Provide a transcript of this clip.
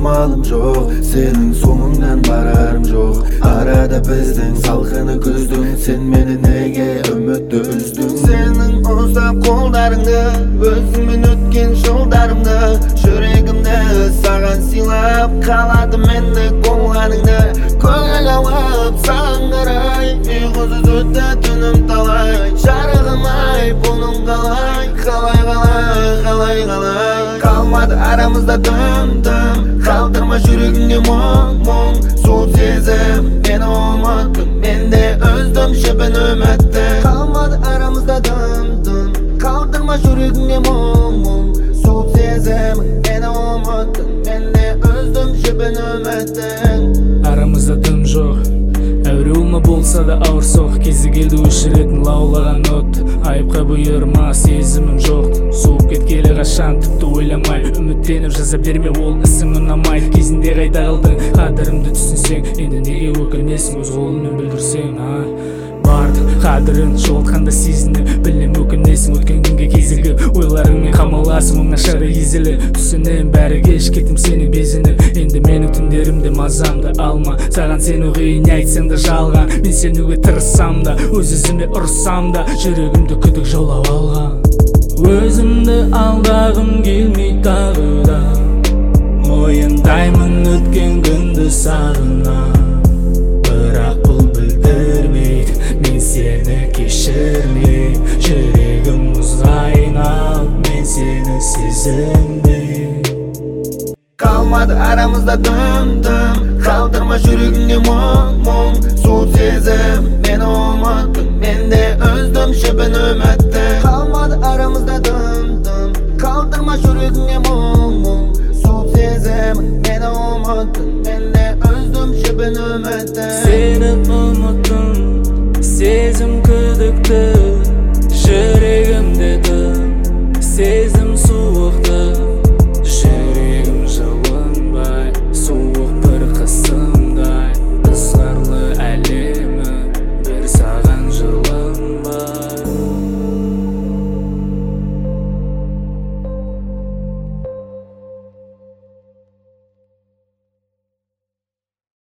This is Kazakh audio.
амалым жоқ, сенің соңыңнан барарым жоқ. Арада біздің салқыны күздің, сен мені неге үмітті үздің? Сенің ұстап қолдарыңды, өзіңмен өткен жолдарымды, жүрегімді саған сыйлап қалады менде қолғаныңды. Көңіл алып саған қарай, ұйқысыз өтті түнім талай. Жарығым ай, бұның қалай, қалай, қалай, қалай, қалай. Қалмады арамызда дым-дым, қалдырма жүрегіңе мұң-мұң. Сол сезім, мені ұмыттың, мен де өздім шебін үмітті. Қалмады арамызда дым-дым, қалдырма жүрегіңе мұң-мұң. Сол сезім, мені ұмыттың, мен де өздім шебін үмітті. Арамызда дым жоқ, әуре ұлма болса да ауыр соқ. Кезі келді өшіретін лаулаған от, айыпқа бұйырма сезімім жоқ. Суып кеткелі қашан тіпті ойламай, үміттеніп жаза берме ол ісің ұнамай. Кезінде қайда қалдың, қадірімді түсінсең, енді неге өкінесің, өз қолыңмен білдірсең. Бардың қадірін жоғалтқанда сезініп, білем өкінесің өткен күнге кезігіп. Ойларыңмен қамаласың, оңашада езілі түсінем, бәрі кеш кеттім сені безініп. Енді менің түндерімде мазамды алма, саған сену қиын айтсаң да жалған. Мен сенуге тырыссам да, өз-өзіме ұрыссам да, жүрегімді күдік жаулап алған. Өзімді алдағым келмей тағы да, мойындаймын өткен күнді сағынам. Бірақ бұл білдірмейді, мен сені кешірмей. Жүрегім мұзға айналып, мен сені сезінбей. Қалмады арамызда дым-дым, қалдырма жүрегіңе мұң-мұң. Сол сезім, мені ұмыттың, мен де өздім шебін үмітті. Қалмады арамызда дым-дым, қалдырма жүрегіңе мұң-мұң. Сол сезім, мені ұмыттың, мен де өздім шебін үмітті. Сені ұмыттым, сезім күдікті.